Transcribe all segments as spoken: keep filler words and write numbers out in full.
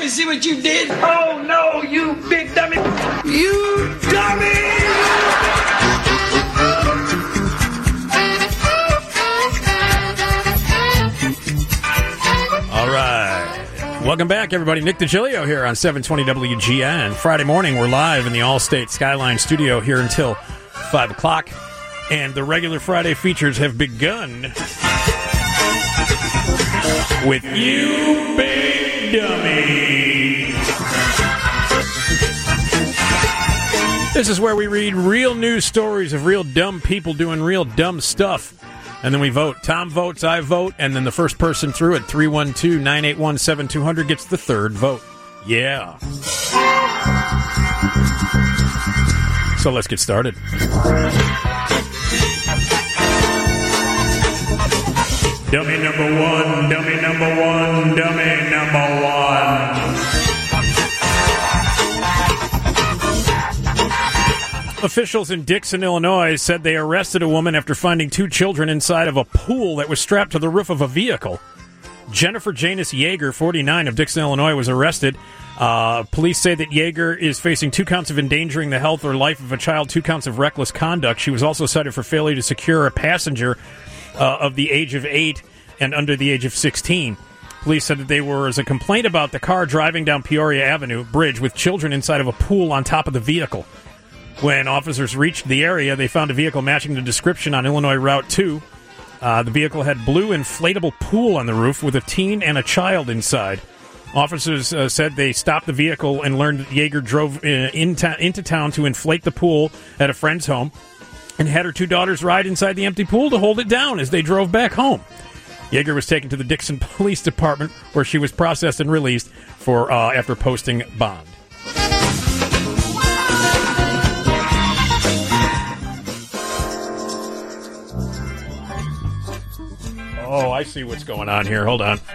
You see what you did? Oh, no, you big dummy. You dummy! All right. Welcome back, everybody. Nick DiGilio here on seven twenty W G N. Friday morning, we're live in the Allstate Skyline studio here until five o'clock. And the regular Friday features have begun with You Big Dummy. This is where we read real news stories of real dumb people doing real dumb stuff. And then we vote. Tom votes, I vote, and then the first person through at three one two, nine eight one, seven two zero zero gets the third vote. Yeah. So let's get started. Dummy number one, dummy number one, dummy number one. Officials in Dixon, Illinois, said they arrested a woman after finding two children inside of a pool that was strapped to the roof of a vehicle. Jennifer Janice Yeager, forty-nine, of Dixon, Illinois, was arrested. Uh, police say that Yeager is facing two counts of endangering the health or life of a child, two counts of reckless conduct. She was also cited for failure to secure a passenger uh, of the age of eight and under the age of sixteen. Police said that they were as a complaint about the car driving down Peoria Avenue Bridge with children inside of a pool on top of the vehicle. When officers reached the area, they found a vehicle matching the description on Illinois Route two. Uh, the vehicle had blue inflatable pool on the roof with a teen and a child inside. Officers uh, said they stopped the vehicle and learned that Yeager drove uh, in ta- into town to inflate the pool at a friend's home and had her two daughters ride inside the empty pool to hold it down as they drove back home. Yeager was taken to the Dixon Police Department, where she was processed and released for uh, after posting bond. Oh, I see what's going on here. Hold on.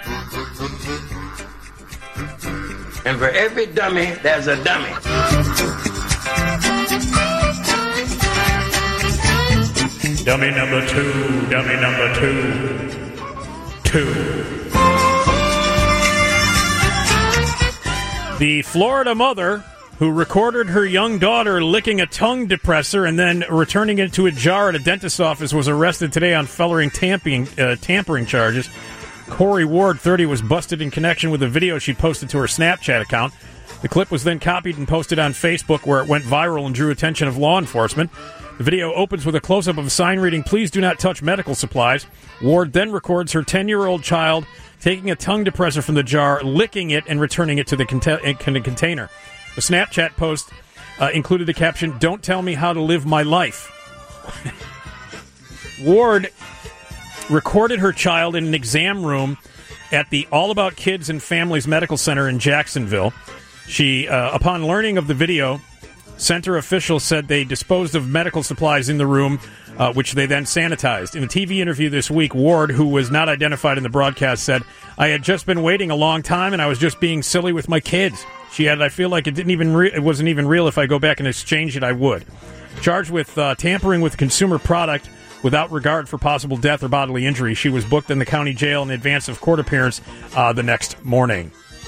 And for every dummy, there's a dummy. Dummy number two, dummy number two. Two. The Florida mother who recorded her young daughter licking a tongue depressor and then returning it to a jar at a dentist's office was arrested today on felony tampering, uh, tampering charges. Corey Ward, thirty, was busted in connection with a video she posted to her Snapchat account. The clip was then copied and posted on Facebook, where it went viral and drew attention of law enforcement. The video opens with a close-up of a sign reading, "Please do not touch medical supplies." Ward then records her ten-year-old child taking a tongue depressor from the jar, licking it, and returning it to the cont- container. The Snapchat post uh, included the caption, "Don't tell me how to live my life." Ward recorded her child in an exam room at the All About Kids and Families Medical Center in Jacksonville. She, uh, upon learning of the video, center officials said they disposed of medical supplies in the room, uh, which they then sanitized. In a T V interview this week, Ward, who was not identified in the broadcast, said, "I had just been waiting a long time, and I was just being silly with my kids." She added, "I feel like it didn't even re- it wasn't even real. If I go back and exchange it, I would." Charged with uh, tampering with consumer product without regard for possible death or bodily injury, she was booked in the county jail in advance of court appearance uh, the next morning.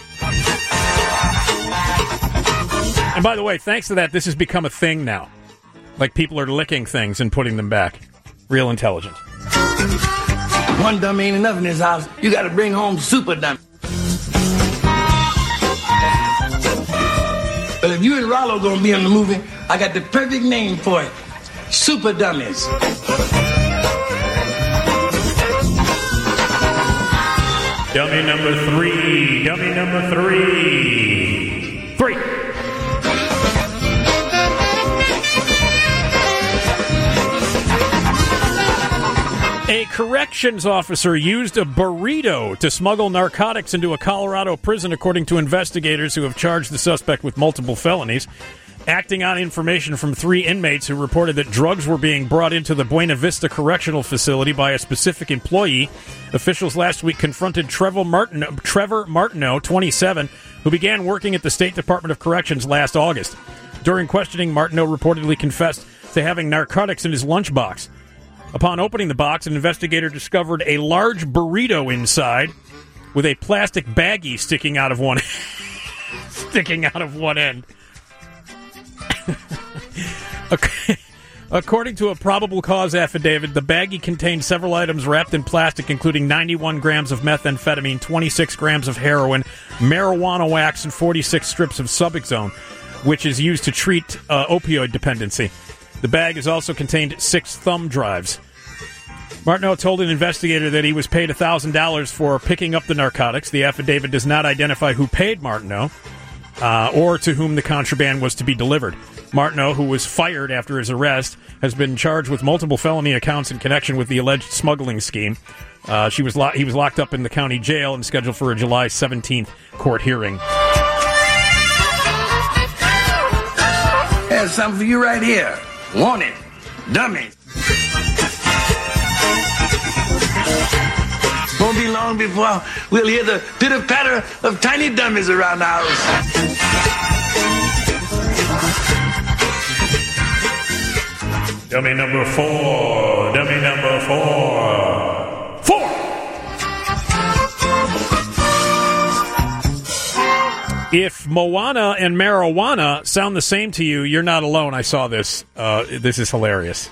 And by the way, thanks to that, this has become a thing now. Like, people are licking things and putting them back. Real intelligent. One dummy ain't enough in this house. You got to bring home super dummy. But if you and Rollo gonna be in the movie, I got the perfect name for it. Super Dummies. Dummy number three. Dummy number three. Three. A corrections officer used a burrito to smuggle narcotics into a Colorado prison, according to investigators who have charged the suspect with multiple felonies. Acting on information from three inmates who reported that drugs were being brought into the Buena Vista Correctional Facility by a specific employee, officials last week confronted Trevor Martineau, Trevor Martineau, twenty-seven, who began working at the State Department of Corrections last August. During questioning, Martineau reportedly confessed to having narcotics in his lunchbox. Upon opening the box, an investigator discovered a large burrito inside with a plastic baggie sticking out of one sticking out of one end. Okay. According to a probable cause affidavit, the baggie contained several items wrapped in plastic, including ninety-one grams of methamphetamine, twenty-six grams of heroin, marijuana wax, and forty-six strips of Suboxone, which is used to treat uh, opioid dependency. The bag has also contained six thumb drives. Martineau told an investigator that he was paid one thousand dollars for picking up the narcotics. The affidavit does not identify who paid Martineau uh, or to whom the contraband was to be delivered. Martineau, who was fired after his arrest, has been charged with multiple felony accounts in connection with the alleged smuggling scheme. Uh, she was lo- he was locked up in the county jail and scheduled for a July seventeenth court hearing. There's something for you right here. Want it. Dummies. Won't be long before we'll hear the pitter-patter of tiny dummies around the house. Dummy number four. Dummy number four. Four! If Moana and marijuana sound the same to you, you're not alone. I saw this. Uh, this is hilarious.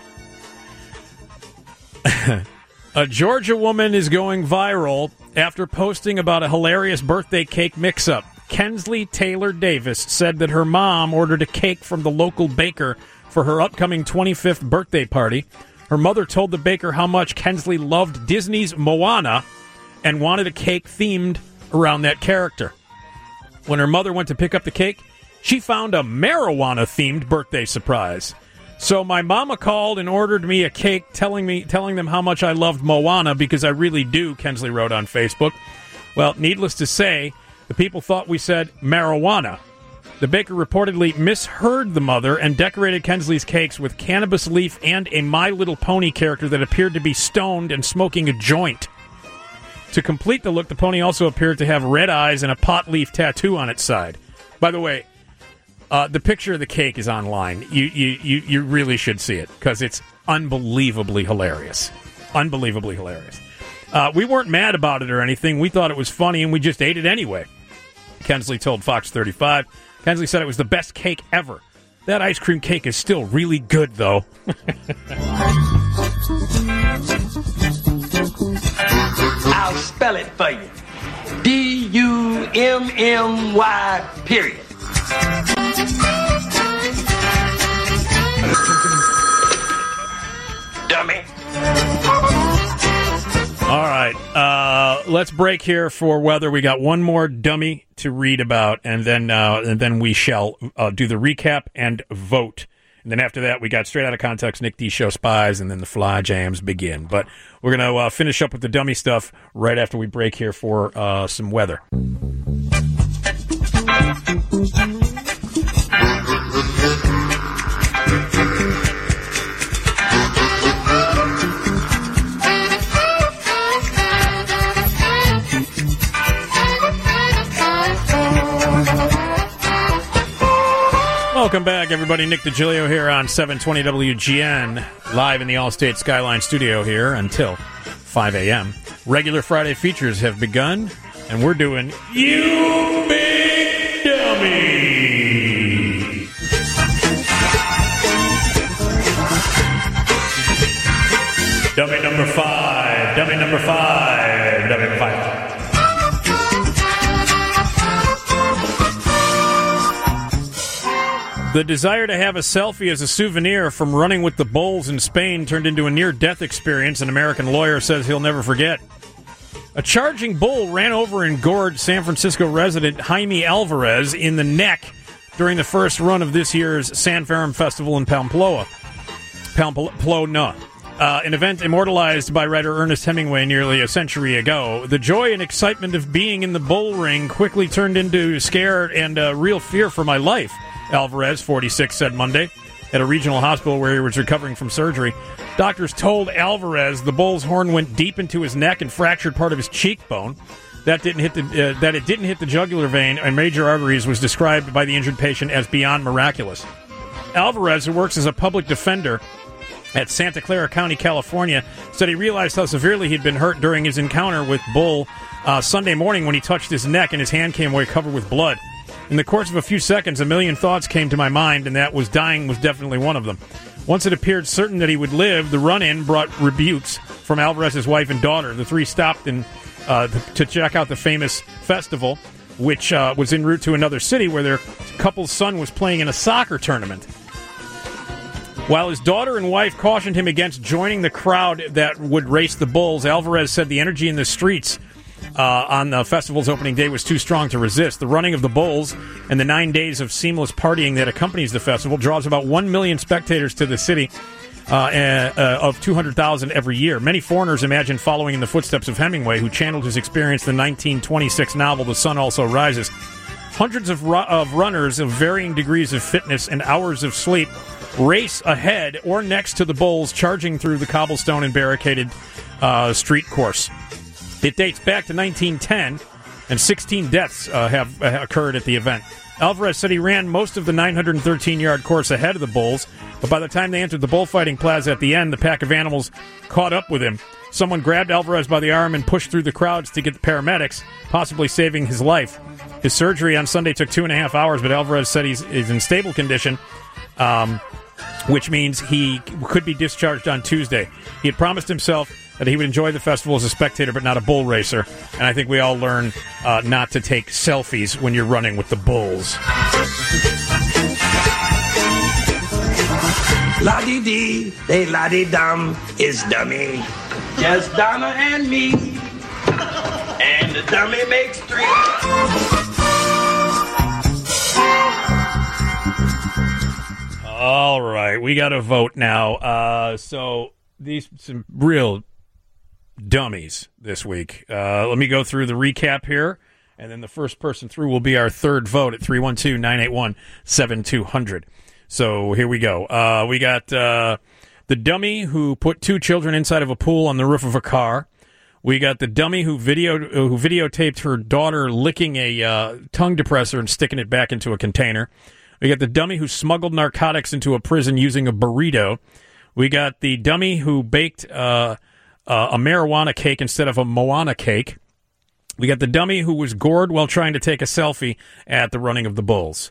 A Georgia woman is going viral after posting about a hilarious birthday cake mix-up. Kensley Taylor Davis said that her mom ordered a cake from the local baker for her upcoming twenty-fifth birthday party. Her mother told the baker how much Kensley loved Disney's Moana and wanted a cake themed around that character. When her mother went to pick up the cake, she found a marijuana-themed birthday surprise. So my mama called and ordered me a cake telling me telling them how much I loved Moana, because I really do, Kensley wrote on Facebook. Well, needless to say, the people thought we said marijuana. The baker reportedly misheard the mother and decorated Kensley's cakes with cannabis leaf and a My Little Pony character that appeared to be stoned and smoking a joint. To complete the look, the pony also appeared to have red eyes and a pot leaf tattoo on its side. By the way, uh, the picture of the cake is online. You you, you, you really should see it, because it's unbelievably hilarious. Unbelievably hilarious. Uh, we weren't mad about it or anything. We thought it was funny, and we just ate it anyway. Kensley told Fox thirty-five. Kensley said it was the best cake ever. That ice cream cake is still really good, though. I'll spell it for you. D U M M Y, period. Dummy. All right, uh, let's break here for weather. We got one more dummy to read about, and then uh, and then we shall uh, do the recap and vote. And then after that, we got Straight Out of Context, Nick D. Show Spies, and then the Fly Jams begin. But we're going to uh, finish up with the dummy stuff right after we break here for uh, some weather. Welcome back, everybody. Nick DiGilio here on seven twenty W G N, live in the Allstate Skyline studio here until five a.m. Regular Friday features have begun, and we're doing You Big Dummy. Dummy number five, dummy number five, dummy number five. The desire to have a selfie as a souvenir from running with the bulls in Spain turned into a near-death experience an American lawyer says he'll never forget. A charging bull ran over and gored San Francisco resident Jaime Alvarez in the neck during the first run of this year's San Fermin Festival in Pamplona. Pamplona. Uh, an event immortalized by writer Ernest Hemingway nearly a century ago. The joy and excitement of being in the bull ring quickly turned into scare and uh, real fear for my life, Alvarez, forty-six, said Monday at a regional hospital where he was recovering from surgery. Doctors told Alvarez the bull's horn went deep into his neck and fractured part of his cheekbone. That didn't hit the uh, that it didn't hit the jugular vein and major arteries was described by the injured patient as beyond miraculous. Alvarez, who works as a public defender at Santa Clara County, California, said he realized how severely he'd been hurt during his encounter with Bull uh, Sunday morning when he touched his neck and his hand came away covered with blood. In the course of a few seconds, a million thoughts came to my mind, and that was dying was definitely one of them. Once it appeared certain that he would live, the run-in brought rebukes from Alvarez's wife and daughter. The three stopped in, uh, to check out the famous festival, which uh, was en route to another city where their couple's son was playing in a soccer tournament. While his daughter and wife cautioned him against joining the crowd that would race the bulls, Alvarez said the energy in the streets uh, on the festival's opening day was too strong to resist. The running of the bulls and the nine days of seamless partying that accompanies the festival draws about one million spectators to the city uh, uh, of two hundred thousand every year. Many foreigners imagine following in the footsteps of Hemingway, who channeled his experience in the nineteen twenty-six novel The Sun Also Rises. Hundreds of, ru- of runners of varying degrees of fitness and hours of sleep race ahead or next to the bulls, charging through the cobblestone and barricaded uh, street course. It dates back to nineteen ten, and sixteen deaths uh, have uh, occurred at the event. Alvarez said he ran most of the nine hundred thirteen-yard course ahead of the bulls, but by the time they entered the bullfighting plaza at the end, the pack of animals caught up with him. Someone grabbed Alvarez by the arm and pushed through the crowds to get the paramedics, possibly saving his life. His surgery on Sunday took two and a half hours, but Alvarez said he's, he's in stable condition, um, which means he could be discharged on Tuesday. He had promised himself that he would enjoy the festival as a spectator, but not a bull racer. And I think we all learn uh, not to take selfies when you're running with the bulls. La-dee-dee, they la-dee-dum is dummy. Just Donna and me. And the dummy makes three. All right, we got to vote now. Uh, so these some real dummies this week. Uh, let me go through the recap here, and then the first person through will be our third vote at three one two, nine eight one, seven two zero zero. So here we go. Uh, we got uh, the dummy who put two children inside of a pool on the roof of a car. We got the dummy who video who videotaped her daughter licking a uh, tongue depressor and sticking it back into a container. We got the dummy who smuggled narcotics into a prison using a burrito. We got the dummy who baked uh, uh, a marijuana cake instead of a Moana cake. We got the dummy who was gored while trying to take a selfie at the running of the bulls.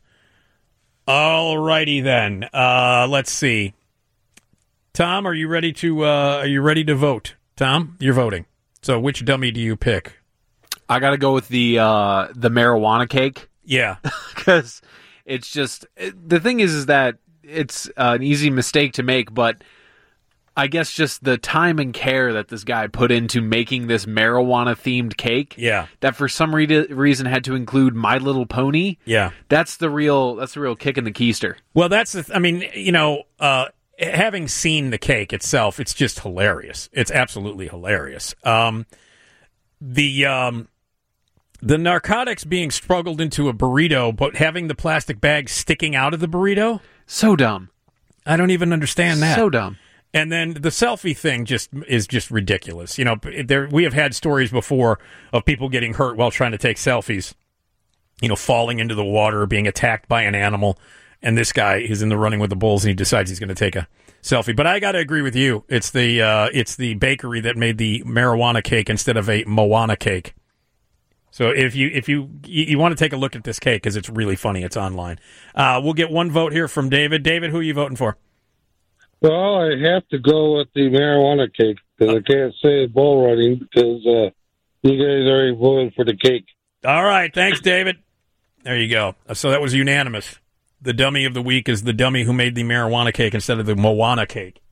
All righty then. Uh, let's see. Tom, are you ready to uh, are you ready to vote? Tom, you're voting. So which dummy do you pick? I got to go with the uh, the marijuana cake. Yeah, because it's just the thing is is that it's uh, an easy mistake to make, but I guess just the time and care that this guy put into making this marijuana-themed cake, yeah, that for some re- reason had to include My Little Pony. Yeah, that's the real that's the real kick in the keister. Well, that's the th- I mean, you know, uh, having seen the cake itself, it's just hilarious. It's absolutely hilarious. Um, the um, the narcotics being smuggled into a burrito, but having the plastic bag sticking out of the burrito, so dumb. I don't even understand that. So dumb. And then the selfie thing just is just ridiculous. You know, there we have had stories before of people getting hurt while trying to take selfies. You know, falling into the water or being attacked by an animal. And this guy is in the running with the bulls, and he decides he's going to take a selfie. But I got to agree with you. It's the uh, it's the bakery that made the marijuana cake instead of a Moana cake. So if you if you you, you want to take a look at this cake because it's really funny, it's online. Uh, we'll get one vote here from David. David, who are you voting for? Well, I have to go with the marijuana cake because I can't say bull running because uh, you guys already voted for the cake. All right, thanks, David. There you go. So that was unanimous. The dummy of the week is the dummy who made the marijuana cake instead of the Moana cake.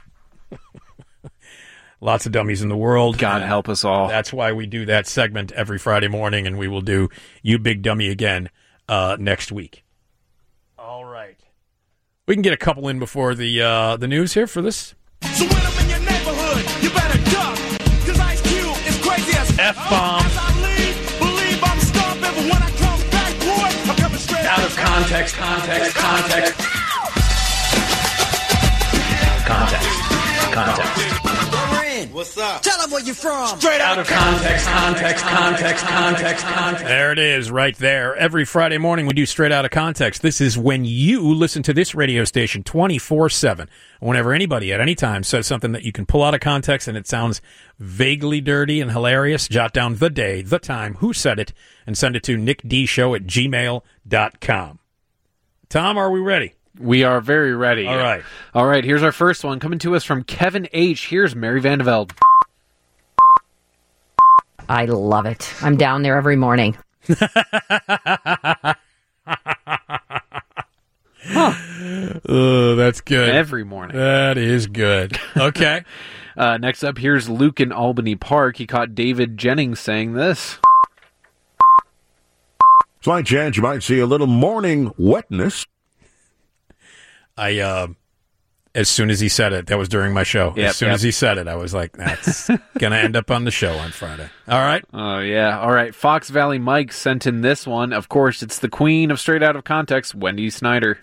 Lots of dummies in the world. God uh, help us all. That's why we do that segment every Friday morning, and we will do You Big Dummy again uh, next week. All right. We can get a couple in before the uh, the news here for this. So when I'm in your neighborhood, you better duck, because Ice Cube is crazy as F-bomb. As I leave, believe I'm stomping, but when I come back, boy, I'm coming straight Out of context, context, context. Context, context. What's up? Tell them where you from. Straight out of context, context, context, context, context. There it is, right there. Every Friday morning we do Straight Out of Context. This is when you listen to this radio station twenty-four seven. Whenever anybody at any time says something that you can pull out of context and it sounds vaguely dirty and hilarious, jot down the day, the time, who said it, and send it to nickdshow at gmail dot com. Tom, are we ready? We are very ready. All right. All right, here's our first one. Coming to us from Kevin H. Here's Mary Vandevelde. I love it. I'm down there every morning. Oh, that's good. Every morning. That is good. Okay. uh, next up, here's Luke in Albany Park. He caught David Jennings saying this. Slight chance you might see a little morning wetness. I, uh, as soon as he said it, that was during my show. Yep, as soon yep. as he said it, I was like, that's going to end up on the show on Friday. All right. Oh, yeah. All right. Fox Valley Mike sent in this one. Of course, it's the queen of Straight Out of Context, Wendy Snyder.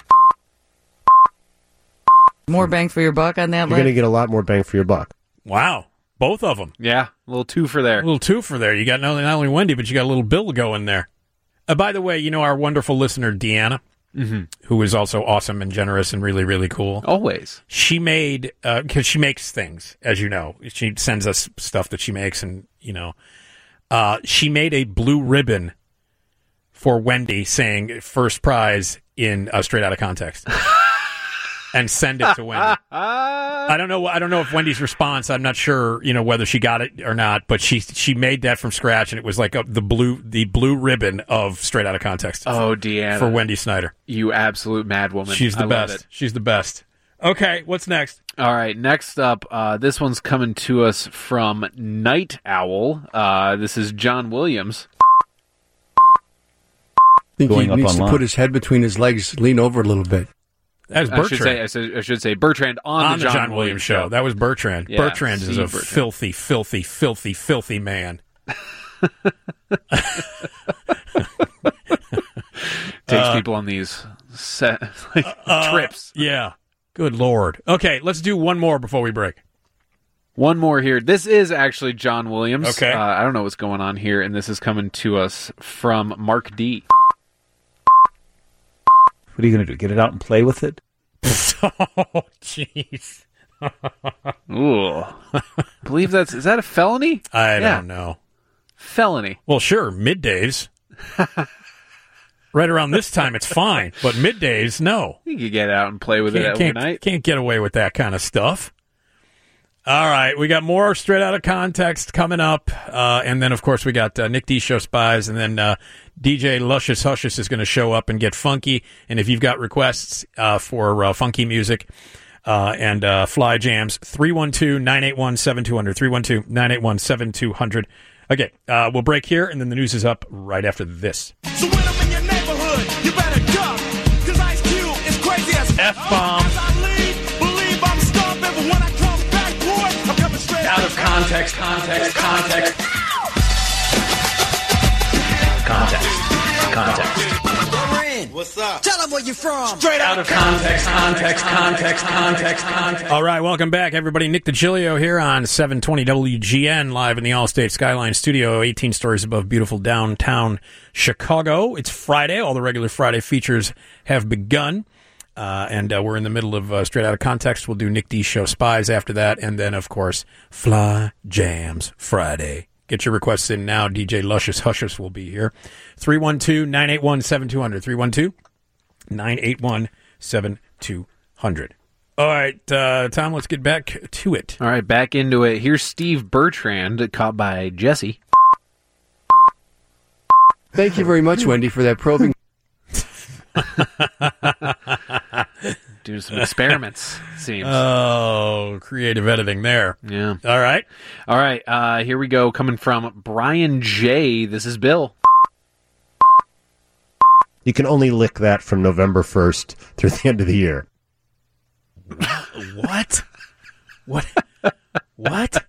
More bang for your buck on that You're list? going to get a lot more bang for your buck. Wow. Both of them. Yeah. A little two for there. A little two for there. You got not only, not only Wendy, but you got a little Bill going there. Uh, by the way, you know our wonderful listener, Deanna, mm-hmm. who is also awesome and generous and really, really cool. Always. She made, because uh, she makes things, as you know. She sends us stuff that she makes, and, you know. Uh, she made a blue ribbon for Wendy saying first prize in uh, Straight Out of Context. And send it to Wendy. I don't know. I don't know if Wendy's response. I'm not sure. You know whether she got it or not. But she she made that from scratch, and it was like a, the blue the blue ribbon of Straight Out of Context. Oh, Deanna, for Wendy Snyder, you absolute mad woman. She's the I best. Love it. She's the best. Okay, what's next? All right, next up, uh, this one's coming to us from Night Owl. Uh, this is John Williams. I think Going he up needs online. to put his head between his legs, lean over a little bit. That was I should, say, Bertrand. I, should, I should say Bertrand on, on the John, John Williams, Williams show. show. That was Bertrand. Yeah, Bertrand is see a Bertrand. filthy, filthy, filthy, filthy man. Takes Uh, people on these set, like, uh, trips. Yeah. Good Lord. Okay, let's do one more before we break. One more here. This is actually John Williams. Okay. Uh, I don't know what's going on here, and this is coming to us from Mark D. What are you going to do? Get it out and play with it? Oh, jeez. Ooh. Believe that's... Is that a felony? I Yeah. don't know. Felony. Well, sure, middays. Right around this time, it's fine. But middays, no. You can get out and play with Can't, it can't, overnight. can't get away with that kind of stuff. All right, we got more Straight Out of Context coming up. Uh, and then, of course, we got uh, Nick D. Show Spies. And then uh, D J Luscious Huscious is going to show up and get funky. And if you've got requests uh, for uh, funky music uh, and uh, fly jams, three one two, nine eight one, seven two zero zero. three one two, nine eight one, seven two zero zero. Okay, uh, we'll break here, and then the news is up right after this. So when I'm in your neighborhood, you better duck. Cause Ice Cube is crazy as F-bomb. As I leave, believe I'm stomping. But when I come back, boy, I'm coming straight Out of context, context, context. Context, context. What's up? Tell them where you from. Straight Out of context, context, context, context, context. All right, welcome back, everybody. Nick DiGilio here on seven twenty W G N, live in the Allstate Skyline Studio, eighteen stories above beautiful downtown Chicago. It's Friday. All the regular Friday features have begun, uh, and uh, we're in the middle of uh, Straight Out of Context. We'll do Nick D. Show Spies after that, and then, of course, Fly Jams Friday. Get your requests in now. D J Luscious Huscious will be here. three one two, nine eight one, seven two zero zero. three one two, nine eight one, seven two zero zero. All right, uh, Tom, let's get back to it. All right, back into it. Here's Steve Bertrand, caught by Jesse. Thank you very much, Wendy, for that probing. Doing some experiments, it seems. Oh, creative editing there. Yeah. All right. All right, uh, here we go. Coming from Brian J. This is Bill. You can only lick that from November first through the end of the year. What? What? What?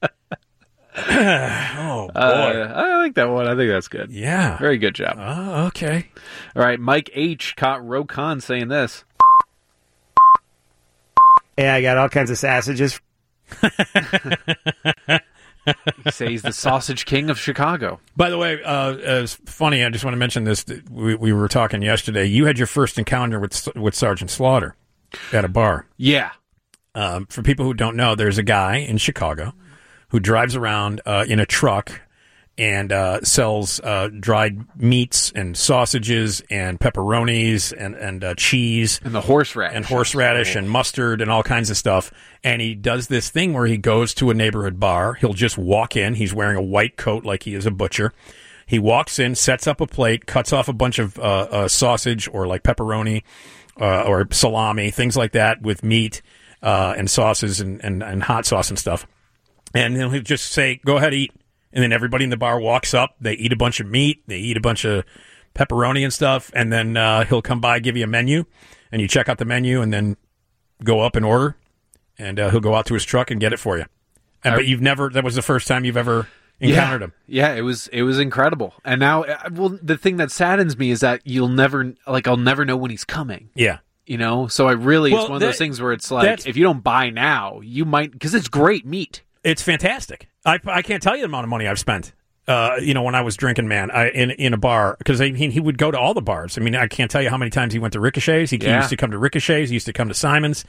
Oh, boy. Uh, I like that one. I think that's good. Yeah. Very good job. Oh, okay. All right, Mike H. caught Rokan saying this. Yeah, I got all kinds of sausages. You say he's the sausage king of Chicago. By the way, uh, it's funny. I just want to mention this. We, we were talking yesterday. You had your first encounter with with Sergeant Slaughter at a bar. Yeah. Um, for people who don't know, there's a guy in Chicago who drives around uh, in a truck and uh, sells uh, dried meats and sausages and pepperonis and and uh, cheese and the horseradish and horseradish and mustard and all kinds of stuff. And he does this thing where he goes to a neighborhood bar. He'll just walk in. He's wearing a white coat like he is a butcher. He walks in, sets up a plate, cuts off a bunch of uh, uh, sausage or like pepperoni uh, or salami, things like that with meat uh, and sauces and, and, and hot sauce and stuff. And then he'll just say, "Go ahead, eat." And then everybody in the bar walks up. They eat a bunch of meat. They eat a bunch of pepperoni and stuff. And then uh, he'll come by, give you a menu, and you check out the menu, and then go up and order. And uh, he'll go out to his truck and get it for you. And, but you've never. That was the first time you've ever encountered yeah. him. Yeah, it was it was incredible. And now, well, the thing that saddens me is that you'll never like I'll never know when he's coming. Yeah. You know, so I really Well, it's one that- of those things where it's like if you don't buy now, you might because it's great meat. It's fantastic. I, I can't tell you the amount of money I've spent. Uh, you know, when I was drinking, man, I, in in a bar because he he would go to all the bars. I mean, I can't tell you how many times he went to Ricochet's. He, he Yeah. used to come to Ricochet's. He used to come to Simon's.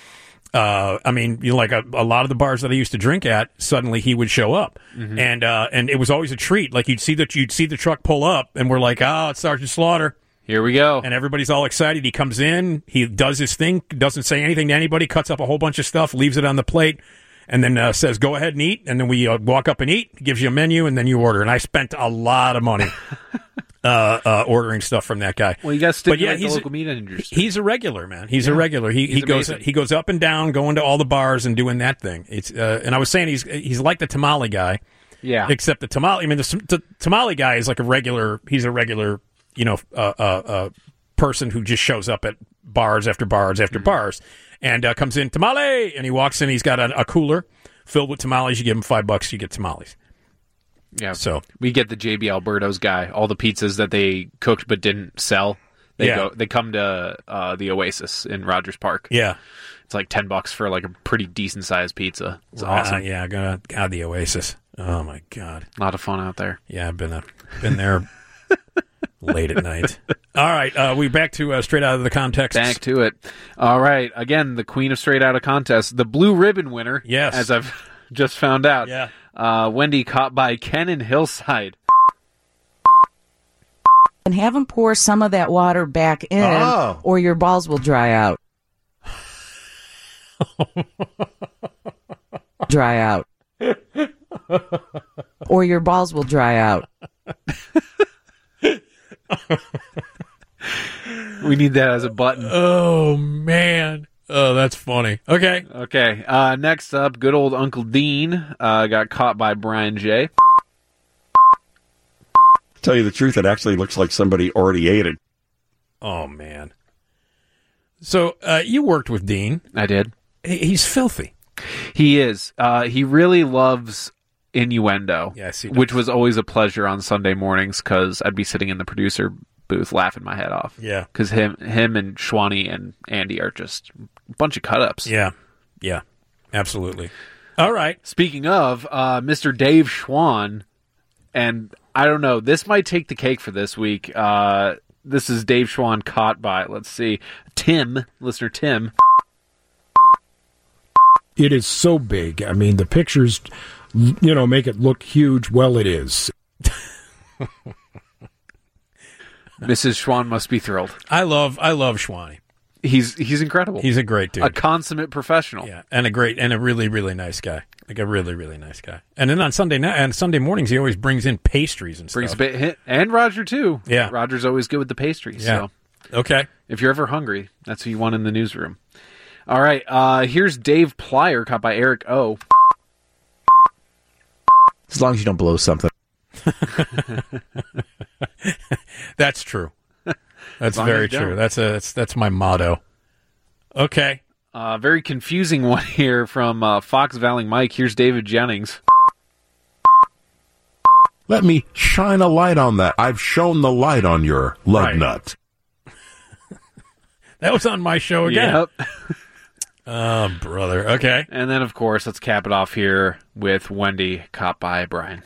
Uh, I mean, you know, like a, a lot of the bars that I used to drink at, suddenly he would show up, Mhm. and uh, and it was always a treat. Like you'd see that you'd see the truck pull up, and we're like, "Oh, it's Sergeant Slaughter." Here we go. And everybody's all excited. He comes in, he does his thing, doesn't say anything to anybody, cuts up a whole bunch of stuff, leaves it on the plate, and then uh, says, "Go ahead and eat." And then we uh, walk up and eat. He gives you a menu, and then you order. And I spent a lot of money uh, uh, ordering stuff from that guy. Well, you got to But stimulate yeah, the he's local a, meat industry. he's a regular, man. He's Yeah. a regular. He He's he goes amazing. he goes up and down, going to all the bars and doing that thing. It's uh, and I was saying he's he's like the tamale guy. Yeah. Except the tamale. I mean, the, the tamale guy is like a regular. He's a regular, you know, uh, uh, uh, person who just shows up at bars after bars after Mm-hmm. bars and uh, comes in tamale, and he walks in. He's got a, a cooler filled with tamales. You give him five bucks, you get tamales. Yeah. So we get the J B Alberto's guy. All the pizzas that they cooked but didn't sell. They Yeah. go. They come to uh, the Oasis in Rogers Park. Yeah. It's like ten bucks for like a pretty decent sized pizza. It's Uh, awesome. yeah, God, God, the Oasis. Oh my God, a lot of fun out there. Yeah, I've been uh, been there late at night. All right, uh, we back to uh, straight out of the context. Back to it. All right. Again, the queen of straight out of contest, the blue ribbon winner. Yes. As I've just found out. Yeah. Uh, Wendy caught by Ken in Hillside. And have them pour some of that water back in, Oh. or your balls will dry out. Dry out. Or your balls will dry out. We need that as a button. Oh man. Oh, that's funny. Okay. Okay. Uh, next up, good old Uncle Dean uh, got caught by Brian J. Tell you the truth, it actually looks like somebody already ate it. Oh man. So uh, you worked with Dean. I did. He- He's filthy. He is. Uh, he really loves innuendo. Yes, he does. Which was always a pleasure on Sunday mornings because I'd be sitting in the producer booth laughing my head off. Yeah. Because him, him and Schwani and Andy are just a bunch of cut-ups. Yeah. Yeah. Absolutely. All right. Speaking of, uh, Mister Dave Schwan, and I don't know, this might take the cake for this week. Uh, this is Dave Schwan caught by, let's see, Tim, listener Tim. It is so big. I mean, the pictures, you know, make it look huge. Well, it is. Missus Schwan must be thrilled. I love I love Schwani. He's he's incredible. He's a great dude. A consummate professional. Yeah, and a great and a really really nice guy. Like a really really nice guy. And then on Sunday night and Sunday mornings, he always brings in pastries and Brings stuff. a bit, and Roger too. Yeah. Roger's always good with the pastries. Yeah. So Okay. if you're ever hungry, that's who you want in the newsroom. All right. Uh, here's Dave Plyer, caught by Eric O. As long as you don't blow something. That's true. That's As long very as you true. don't. That's a that's that's my motto. Okay. Uh, very confusing one here from uh, Fox Valley Mike. Here's David Jennings. Let me shine a light on that. I've shown the light on your lug Right. nut. That was on my show again. Yep. Oh, brother. Okay. And then, of course, let's cap it off here with Wendy, caught by Brian.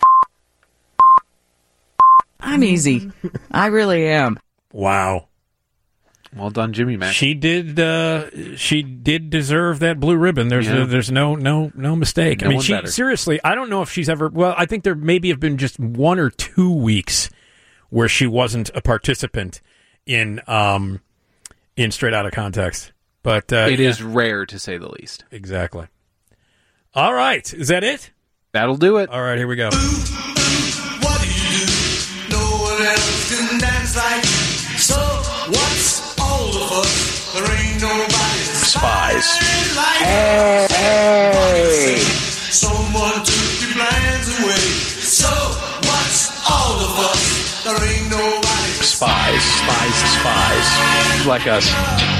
I'm easy. I really am. Wow. Well done, Jimmy Mac. She did. Uh, she did deserve that blue ribbon. There's Yeah. no, there's no no no mistake. No I mean, one she better. seriously. I don't know if she's ever. Well, I think there maybe have been just one or two weeks where she wasn't a participant in um in Straight Outta Context. But uh, It yeah. is rare, to say the least. Exactly. All right. Is that it? That'll do it. All right. Here we go. What do you do? No one else can dance like. So what's all of us? There ain't nobody Spies. like Hey, hey. someone took your plans away. So what's all of us? There ain't nobody Spies. Spies. Spies. Like us.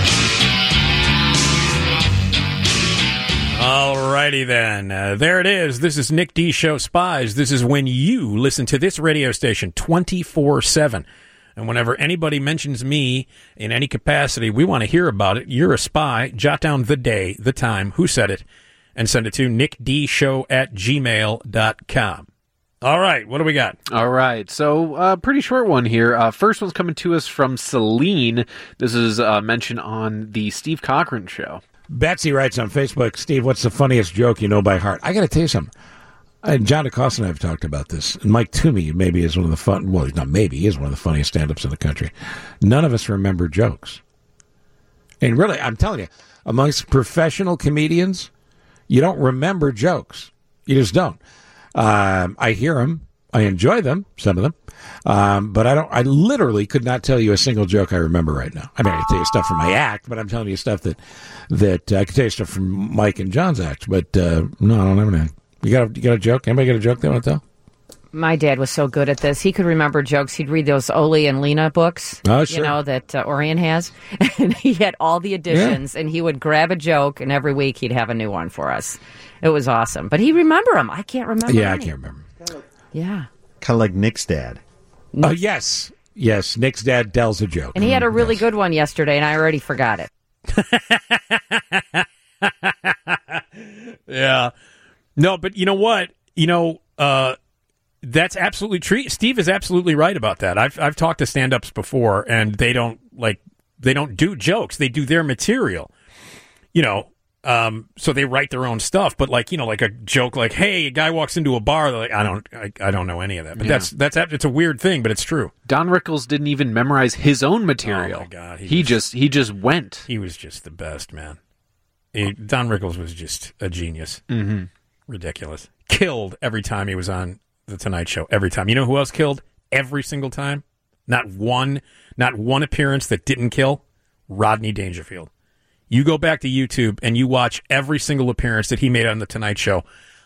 Alrighty then. Uh, there it is. This is Nick D Show Spies. This is when you listen to this radio station twenty-four seven. And whenever anybody mentions me in any capacity, we want to hear about it. You're a spy. Jot down the day, the time, who said it, and send it to nickdshow at gmail dot com. All right. What do we got? All right. So, uh, pretty short one here. Uh, first one's coming to us from Celine. This is uh, mentioned on the Steve Cochran show. Betsy writes on Facebook, Steve, what's the funniest joke you know by heart? I got to tell you something. Uh, John DeCosta and I have talked about this. And Mike Toomey maybe is one of the fun, well, not maybe, he is one of the funniest stand-ups in the country. None of us remember jokes. And really, I'm telling you, amongst professional comedians, you don't remember jokes. You just don't. Um, I hear them. I enjoy them, some of them. Um, but I don't, I literally could not tell you a single joke I remember right now. I mean, I can tell you stuff from my act, but I'm telling you stuff that, that uh, I can tell you stuff from Mike and John's act, but, uh, no, I don't have anything. You got a, you got a joke? Anybody got a joke they want to tell? My dad was so good at this. He could remember jokes. He'd read those Ole and Lena books, oh, sure. you know, that uh, Orion has. And he had all the editions, yeah. And he would grab a joke, and every week he'd have a new one for us. It was awesome. But he remember them. I can't remember Yeah, any. I can't remember. Yeah. Kind of like Nick's dad. Oh, uh, yes. Yes, Nick's dad tells a joke. And he had a really yes. good one yesterday, and I already forgot it. Yeah. No, but you know what? You know, uh, that's absolutely true. Steve is absolutely right about that. I've I've talked to stand-ups before, and they don't like they don't do jokes. They do their material. You know, um, so they write their own stuff. But like you know, like a joke, like hey, a guy walks into a bar. They're like, I don't, I, I don't know any of that. But Yeah. that's that's it's a weird thing, but it's true. Don Rickles didn't even memorize his own material. Oh my God, he, he was- just he just went. He was just the best, man. He, Don Rickles was just a genius. Mm-hmm. Ridiculous. Killed every time he was on The Tonight Show. Every time. You know who else killed? Every single time. Not one, not one appearance that didn't kill. Rodney Dangerfield. You go back to YouTube and you watch every single appearance that he made on The Tonight Show.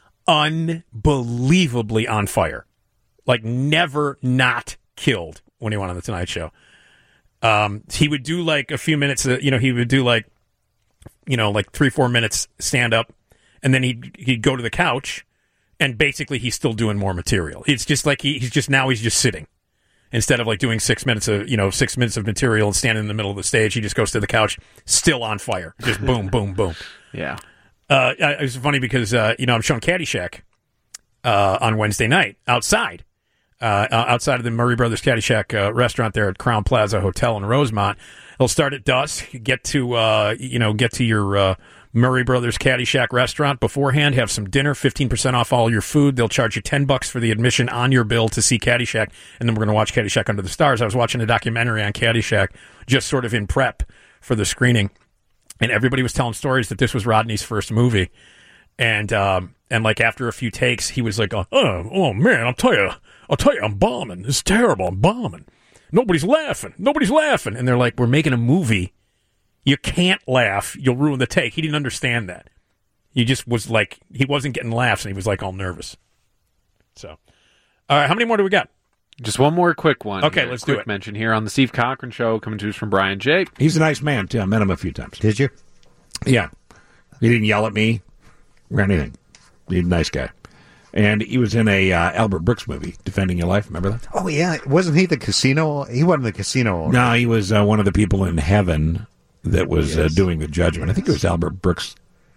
Unbelievably on fire. Like never not killed when he went on The Tonight Show. Um, he would do like a few minutes, uh, you know, he would do like, you know, like three, four minutes stand up. And then he'd, he'd go to the couch, and basically he's still doing more material. It's just like he, he's just now he's just sitting. Instead of like doing six minutes of, you know, six minutes of material and standing in the middle of the stage, he just goes to the couch, still on fire. Just boom, boom, boom. Yeah. Uh, it was funny because, uh, you know, I'm showing Caddyshack uh, on Wednesday night outside, uh, outside of the Murray Brothers Caddyshack uh, restaurant there at Crown Plaza Hotel in Rosemont. It'll start at dusk. Get to, uh, you know, get to your uh, Murray Brothers Caddyshack restaurant beforehand. Have some dinner, fifteen percent off all your food. They'll charge you ten bucks for the admission on your bill to see Caddyshack, and then we're going to watch Caddyshack Under the Stars. I was watching a documentary on Caddyshack just sort of in prep for the screening, and everybody was telling stories that this was Rodney's first movie, and um, and like after a few takes, he was like, "Oh, oh man, I'll tell you, I'll tell you, I'm bombing. It's terrible. I'm bombing. Nobody's laughing. Nobody's laughing." And they're like, "We're making a movie. You can't laugh. You'll ruin the take." He didn't understand that. He just was like, he wasn't getting laughs, and he was like all nervous. So, all right, how many more do we got? Just one more quick one. Okay, here. let's quick do it. mention here on the Steve Cochran Show, coming to us from Brian J. He's a nice man, too. I met him a few times. Did you? Yeah. He didn't yell at me or anything. He's a nice guy. And he was in a uh, Albert Brooks movie, Defending Your Life. Remember that? Oh, yeah. Wasn't he the casino? He wasn't the casino owner. No, he was uh, one of the people in heaven that was uh, Yes. doing the judgment. I think it was Albert Brooks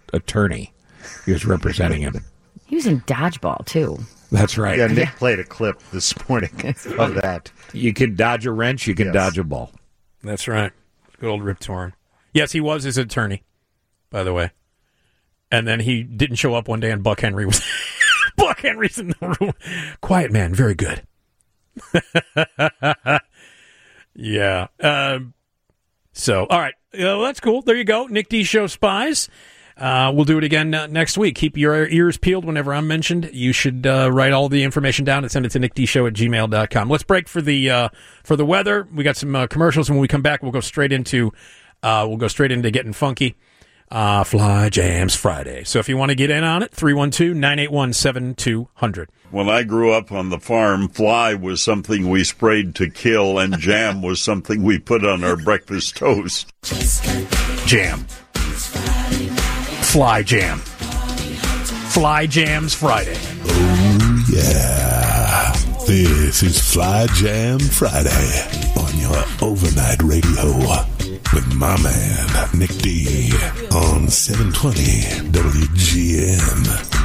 attorney. He was representing him. He was in Dodgeball, too. That's right. Yeah, Nick yeah. played a clip this morning of that. You can dodge a wrench, you can yes. dodge a ball. That's right. Good old Rip Torn. Yes, he was his attorney, by the way. And then he didn't show up one day, and Buck Henry was... Buck Henry's in the room. Quiet man, very good. yeah. Um, so, all right. Uh, well, that's cool. There you go. Nick D Show Spies. Uh, we'll do it again uh, next week. Keep your ears peeled whenever I'm mentioned. You should uh, write all the information down and send it to nick d show at gmail dot com. Let's break for the uh, for the weather. We got some uh, commercials, and when we come back, we'll go straight into uh, we'll go straight into getting funky. Uh, Fly Jams Friday. So if you want to get in on it, three one two, nine eight one, seven two zero zero. When I grew up on the farm, fly was something we sprayed to kill, and jam was something we put on our breakfast toast. Jam. Fly Jam. Fly Jams Friday. Oh, yeah. This is Fly Jam Friday on your overnight radio with my man, Nick D, on seven twenty W G N.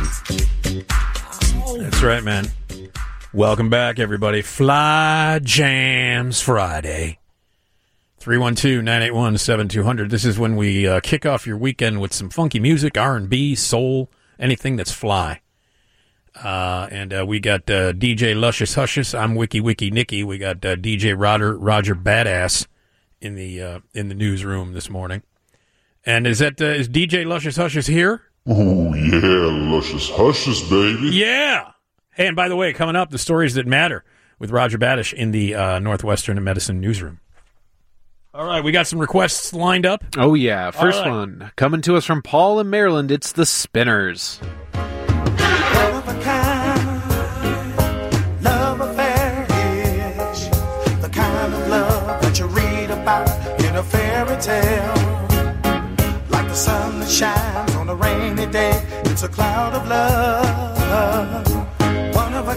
That's right, man. Welcome back, everybody. Fly Jams Friday. three one two, nine eight one, seven two zero zero. This is when we uh, kick off your weekend with some funky music, R and B, soul, anything that's fly. Uh, and uh, we got uh, D J Luscious Hushes. I'm Wiki Wiki Nicky. We got uh, D J Roger Roger Badass in the uh, in the newsroom this morning. And is that uh, is D J Luscious Hushes here? Oh yeah, Luscious Hushes, baby. Yeah. Hey, and by the way, coming up, the stories that matter with Roger Badass in the uh, Northwestern Medicine newsroom. All right, we got some requests lined up. Oh, yeah. First right. one coming to us from Paul in Maryland. It's the Spinners. One of a kind, love affair is the kind of love that you read about in a fairy tale. Like the sun that shines on a rainy day, it's a cloud of love. One of a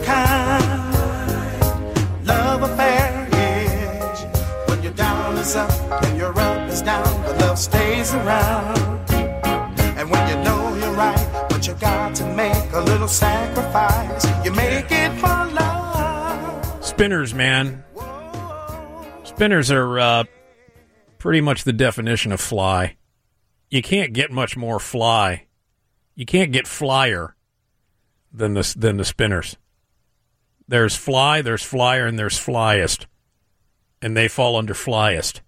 kind, love affair. Down is up and your up is down, but love stays around. And when you know you're right, but you got to make a little sacrifice, you make it for love. Spinners, man. Spinners are uh, pretty much the definition of fly. You can't get much more fly. You can't get flyer than the, than the Spinners. There's fly, there's flyer, and there's flyest. And they fall under flyest.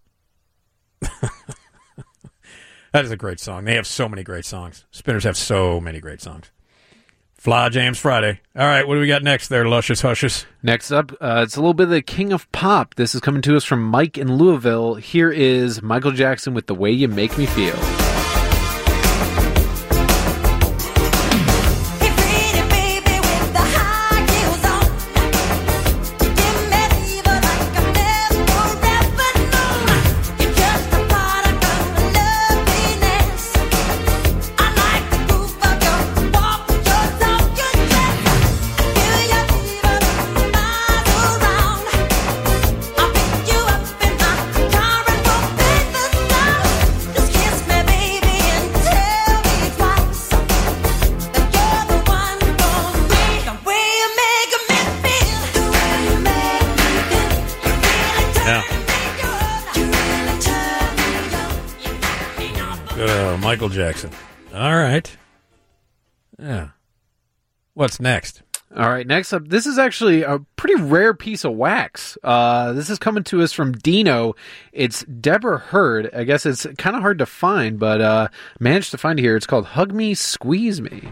That is a great song. They have so many great songs. Spinners have so many great songs. Fly Jams Friday. All right, what do we got next there, Luscious Hushes? Next up, uh, it's a little bit of the King of Pop. This is coming to us from Mike in Louisville. Here is Michael Jackson with The Way You Make Me Feel. Michael Jackson. All right. Yeah. What's next? All right, next up, this is actually a pretty rare piece of wax. Uh, this is coming to us from Dino. It's Deborah Hurd. I guess it's kind of hard to find, but uh, managed to find it here. It's called Hug Me, Squeeze Me.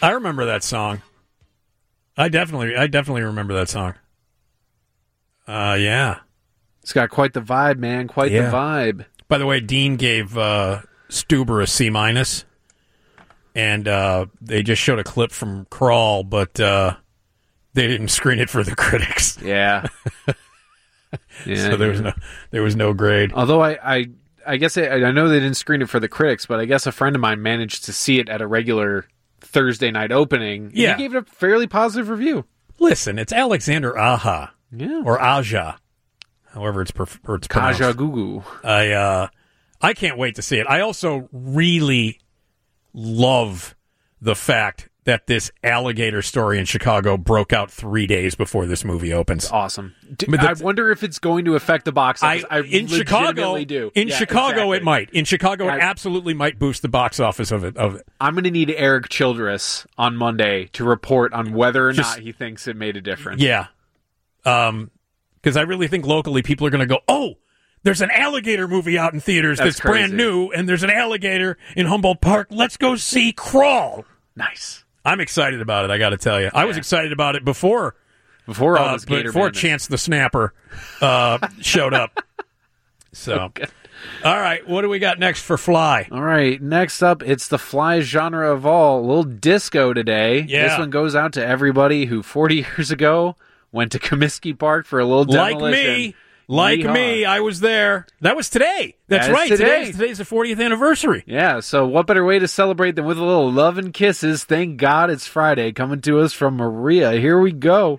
I remember that song. I definitely, I definitely remember that song. Uh, yeah. It's got quite the vibe, man. Quite Yeah. the vibe. By the way, Dean gave uh, Stuber a C minus, and uh, they just showed a clip from Crawl, but uh, they didn't screen it for the critics. Yeah. yeah so there was no, there was no grade. Although I, I, I guess it, I know they didn't screen it for the critics, but I guess a friend of mine managed to see it at a regular Thursday night opening. And Yeah. he gave it a fairly positive review. Listen, it's Alexander Aja, yeah, or Aja, however it's, perf- or it's pronounced. Kaja Gugu. I uh, I can't wait to see it. I also really love the fact that this alligator story in Chicago broke out three days before this movie opens. It's awesome. D- But I that's- wonder if it's going to affect the box office. I, in Chicago, legitimately do. in Yeah, Chicago, exactly. it might. In Chicago, Yeah, it absolutely might boost the box office of it. Of it. I'm going to need Eric Childress on Monday to report on whether or Just- not he thinks it made a difference. Yeah, um, because I really think locally people are going to go, oh, there's an alligator movie out in theaters that's, That's brand crazy. new, and there's an alligator in Humboldt Park. Let's go see Crawl. Nice. I'm excited about it. I got to tell you, I was excited about it before before all uh, this Gator before madness. Chance the Snapper uh, showed up. So, Okay. all right, what do we got next for Fly? All right, next up, it's the fly genre of all. A little disco today. Yeah. This one goes out to everybody who forty years ago went to Comiskey Park for a little Like demolition. me, like Yeehaw. me, I was there. That was today. That's That is right. today. Today's, today's the fortieth anniversary. Yeah, so what better way to celebrate than with a little love and kisses? Thank God it's Friday, coming to us from Maria. Here we go.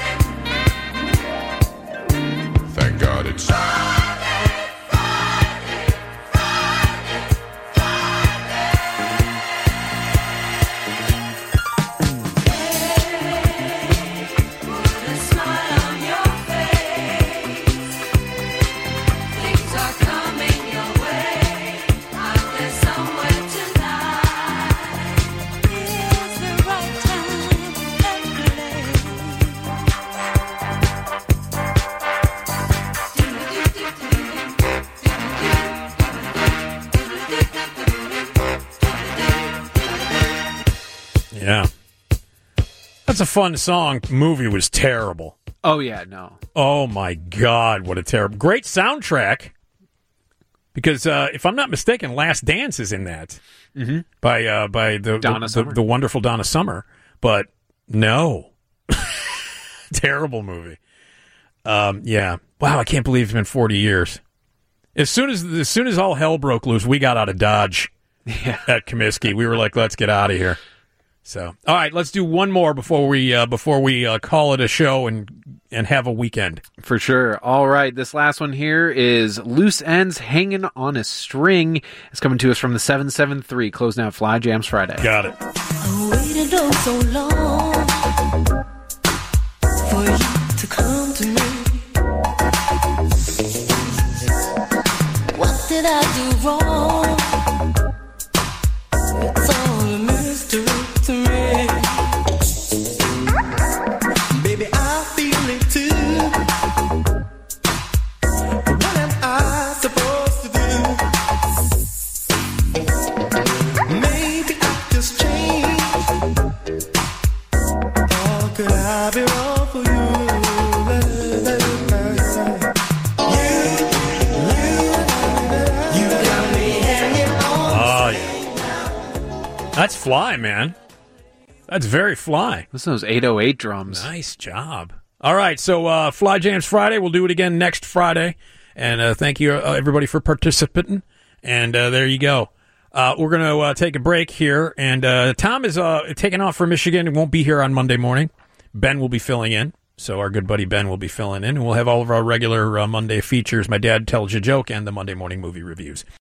Thank God it's Yeah. That's a fun song. Movie was terrible. Oh, yeah, no. Oh, my God. What a terrible. Great soundtrack. Because uh, if I'm not mistaken, Last Dance is in that. Mhm. By uh, by the, Donna the, Summer. the, the wonderful Donna Summer. But no. Terrible movie. Um, yeah. Wow, I can't believe it's been forty years. As soon as as soon as all hell broke loose, we got out of Dodge Yeah. at Comiskey. We were like, let's get out of here. So, all right, let's do one more before we uh, before we uh, call it a show and and have a weekend. For sure. All right, this last one here is Loose Ends Hanging on a String. It's coming to us from the seven seven three, closing out Fly Jams Friday. Got it. I waited oh so long for you to come to me. What did I do wrong? It's all a mystery to me. Baby, I feel it too. What am I supposed to do? Maybe I just changed. Or could I be wrong for you? You got me hanging on. Oh, yeah. That's Fly, man. That's very Fly. Listen to those eight oh eight drums. Nice job. All right, so uh, Fly Jams Friday. We'll do it again next Friday. And uh, thank you, uh, everybody, for participating. And uh, there you go. Uh, we're going to uh, take a break here. And uh, Tom is uh, taking off for Michigan and won't be here on Monday morning. Ben will be filling in. So our good buddy Ben will be filling in. And we'll have all of our regular uh, Monday features, My Dad Tells You a Joke, and the Monday Morning Movie Reviews.